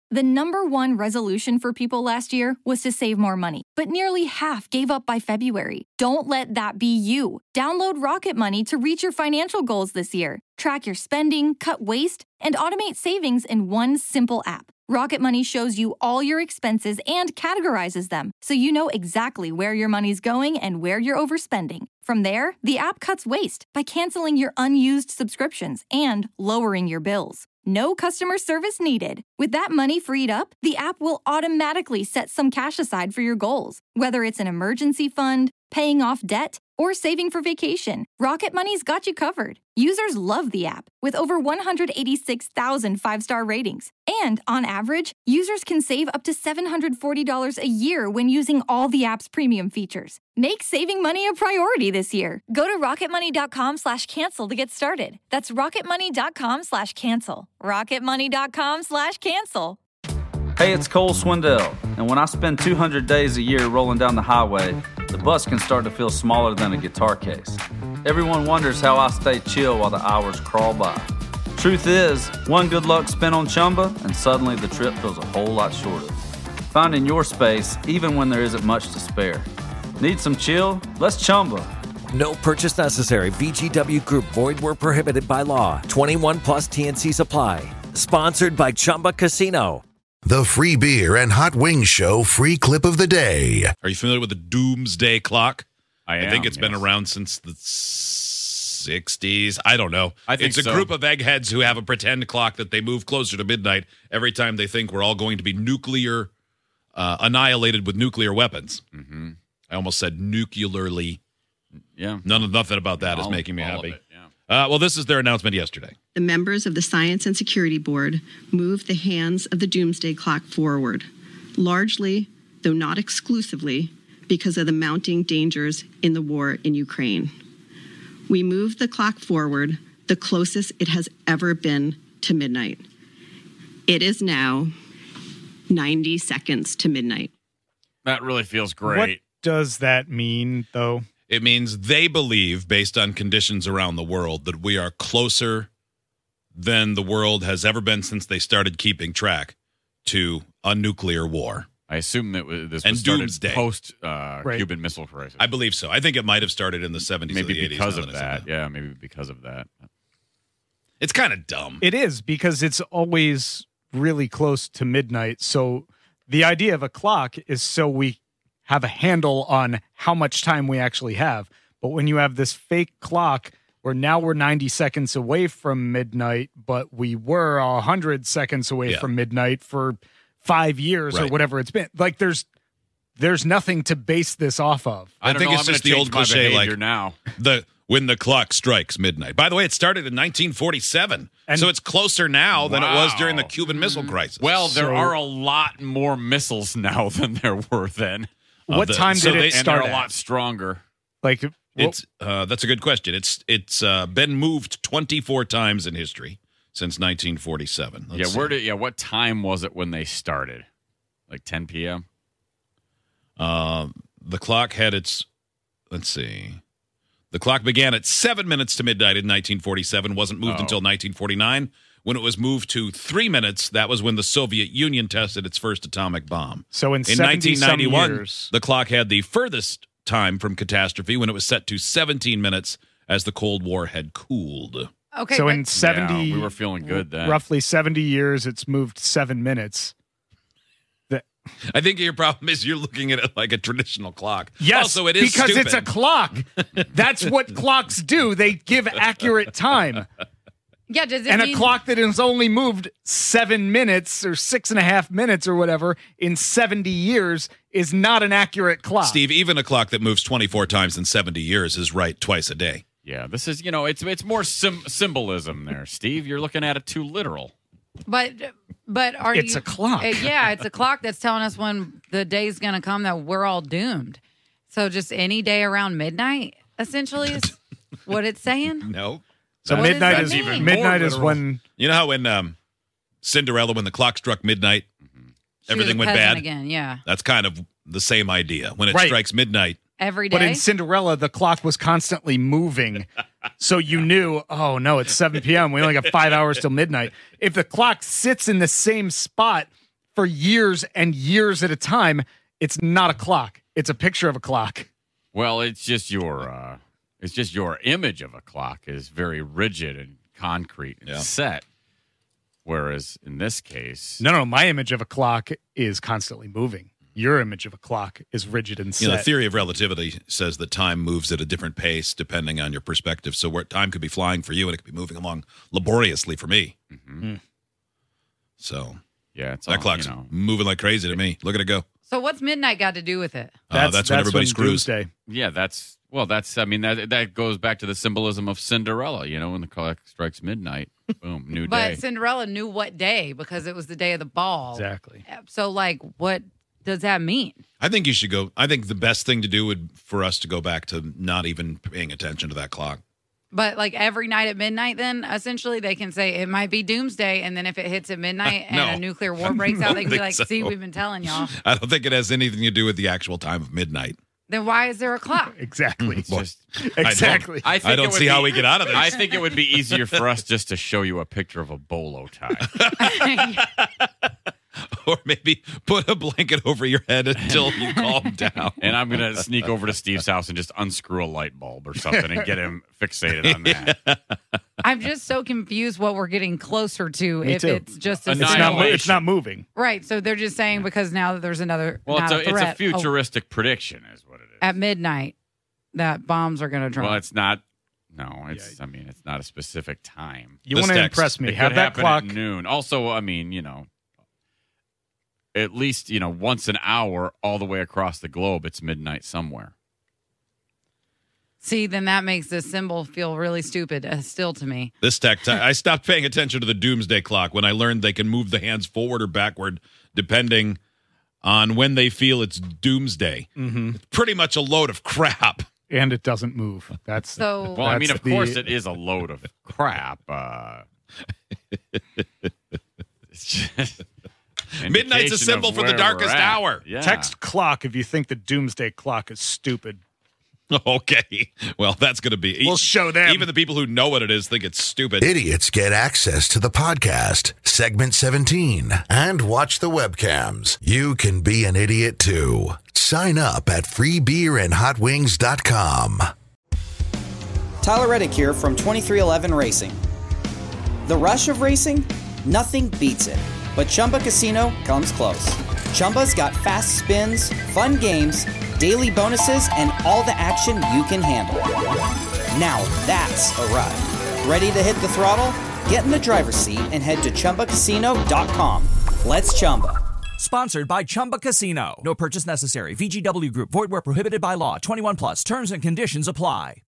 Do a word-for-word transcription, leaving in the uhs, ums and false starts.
The number one resolution for people last year was to save more money, but nearly half gave up by February. Don't let that be you. Download Rocket Money to reach your financial goals this year. Track your spending, cut waste, and automate savings in one simple app. Rocket Money shows you all your expenses and categorizes them, so you know exactly where your money's going and where you're overspending. From there, the app cuts waste by canceling your unused subscriptions and lowering your bills. No customer service needed. With that money freed up, the app will automatically set some cash aside for your goals, whether it's an emergency fund, paying off debt, or saving for vacation. Rocket Money's got you covered. Users love the app, with over one hundred eighty-six thousand five-star ratings. And on average, users can save up to seven hundred forty dollars a year when using all the app's premium features. Make saving money a priority this year. Go to rocketmoney.com slash cancel to get started. That's rocketmoney.com slash cancel. rocketmoney.com slash cancel. Hey, it's Cole Swindell, and when I spend two hundred days a year rolling down the highway, the bus can start to feel smaller than a guitar case. Everyone wonders how I stay chill while the hours crawl by. Truth is, one good luck spin on Chumba, and suddenly the trip feels a whole lot shorter. Finding your space, even when there isn't much to spare. Need some chill? Let's Chumba. No purchase necessary. V G W Group. Void where prohibited by law. twenty-one plus T N C supply. Sponsored by Chumba Casino. The Free Beer and Hot Wings Show free clip of the day. Are you familiar with the Doomsday Clock? I am. I think it's yes. been around since the sixties. I don't know. I think it's a so. group of eggheads who have a pretend clock that they move closer to midnight every time they think we're all going to be nuclear uh, annihilated with nuclear weapons. Mm-hmm. I almost said nuclearly. Yeah. None of nothing about that all, is making me all happy. Of it, yeah. Uh, well, this is their announcement yesterday. The members of the Science and Security Board moved the hands of the Doomsday Clock forward, largely, though not exclusively, because of the mounting dangers in the war in Ukraine. We moved the clock forward the closest it has ever been to midnight. It is now ninety seconds to midnight. That really feels great. What does that mean, though? It means they believe, based on conditions around the world, that we are closer than the world has ever been since they started keeping track to a nuclear war. I assume that was, this And was started Doomsday. post uh, Right. Cuban Missile Crisis. I believe so. I think it might have started in the seventies or maybe the eighties. because now of that I said that. Yeah, maybe because of that. It's kind of dumb. It is, because it's always really close to midnight. So the idea of a clock is so we have a handle on how much time we actually have. But when you have this fake clock where now we're ninety seconds away from midnight, but we were one hundred seconds away Yeah. from midnight for five years or Right. whatever it's been. Like there's there's nothing to base this off of. I, I don't think know, it's I'm just gonna the old change my cliche, like behavior now. the when the clock strikes midnight. By the way, it started in nineteen forty-seven, And- so it's closer now than it was during the Wow. Cuban Missile Crisis. Well, there So- are a lot more missiles now than there were then. What the- time so did they- it And start they're a at? lot stronger. Like what- it's uh, that's a good question. It's it's uh, been moved twenty-four times in history since nineteen forty-seven. Let's yeah, see. where did yeah, what time was it when they started? Like ten p.m.? Uh, the clock had its, let's see. The clock began at seven minutes to midnight in nineteen forty-seven, wasn't moved Oh. until nineteen forty-nine. When it was moved to three minutes, that was when the Soviet Union tested its first atomic bomb. so in, In seventy nineteen ninety-one, some years, the clock had the furthest time from catastrophe when it was set to seventeen minutes as the Cold War had cooled. Okay. so but- in seventy, Yeah, we were feeling good then. roughly seventy years, it's moved seven minutes. I think your problem is you're looking at it like a traditional clock. Yes, also, it is because stupid. it's a clock. That's what clocks do. They give accurate time. yeah, does it And mean, a clock that has only moved seven minutes or six and a half minutes or whatever in seventy years is not an accurate clock. Steve, even a clock that moves twenty-four times in seventy years is right twice a day. Yeah, this is, you know, it's it's more sim- symbolism there, Steve. You're looking at it too literal. But but are It's you? a clock. Uh, yeah, it's a clock that's telling us when the day's going to come that we're all doomed. So just any day around midnight, essentially, is what it's saying. No. So What does midnight that is mean? midnight More is literal. when You know how when um, Cinderella, when the clock struck midnight, She everything was a went peasant bad? again. Yeah, That's kind of the same idea. When it Right. strikes midnight, every day. but in Cinderella the clock was constantly moving. So you knew, oh no, it's seven p.m. We only got five hours till midnight. If the clock sits in the same spot for years and years at a time, it's not a clock. It's a picture of a clock. Well, it's just your uh, it's just your image of a clock is very rigid and concrete and Yeah. set. Whereas in this case, No, no, my image of a clock is constantly moving. Your image of a clock is rigid and set. You know, the theory of relativity says that time moves at a different pace depending on your perspective. So where time could be flying for you and it could be moving along laboriously for me. mm-hmm. So yeah, it's that all, clock's you know, moving like crazy to me. Look at it go. So what's midnight got to do with it? Uh, that's, when everybody screws. Doomsday. yeah, that's well, that's I mean that that goes back to the symbolism of Cinderella. You know, when the clock strikes midnight, boom, new But day. Cinderella knew what day because it was the day of the ball. Exactly. So, like, what does that mean? I think you should go. I think the best thing to do would for us to go back to not even paying attention to that clock. But like every night at midnight, then essentially they can say it might be doomsday, and then if it hits at midnight and No. a nuclear war breaks I out, don't they can be think like, so. "See, we've been telling y'all." I don't think it has anything to do with the actual time of midnight. Then why is there a clock? Exactly. It's just, Exactly. I, think I it don't would see be- how we get out of this. I think it would be easier for us just to show you a picture of a bolo tie. Or maybe put a blanket over your head until you calm down. And I'm going to sneak over to Steve's house and just unscrew a light bulb or something and get him fixated on that. I'm just so confused what we're getting closer to Me if too. it's just a It's not, mo- Annihilation. it's not moving. right. So they're just saying because now that there's another Well, not it's a, a it's threat a futuristic prediction is what it is. oh, at midnight that bombs are going to drop. Well, it's not. No, it's. I mean, it's not a specific time. You This want to text- impress me. It Have could that happen clock. at noon. Also, I mean, you know, at least you know once an hour all the way across the globe, it's midnight somewhere. See, then that makes this symbol feel really stupid uh, still to me. This tech, I stopped paying attention to the doomsday clock when I learned they can move the hands forward or backward depending on when they feel it's doomsday. Mm-hmm. It's pretty much a load of crap. And it doesn't move. That's So Well, I mean, that's of the- course, it is a load of crap. Uh, it's just Midnight's a indication symbol of for the where darkest we're at. hour. Yeah. Text clock if you think the doomsday clock is stupid. Okay. Well, that's going to be. We'll show them. Even the people who know what it is think it's stupid. Idiots get access to the podcast, segment seventeen, and watch the webcams. You can be an idiot too. Sign up at free beer and hot wings dot com. Tyler Reddick here from twenty-three eleven Racing. The rush of racing? Nothing beats it. But Chumba Casino comes close. Chumba's got fast spins, fun games, daily bonuses, and all the action you can handle. Now that's a ride. Ready to hit the throttle? Get in the driver's seat and head to chumba casino dot com. Let's Chumba. Sponsored by Chumba Casino. No purchase necessary. V G W Group. Void where prohibited by law. twenty-one plus. Terms and conditions apply.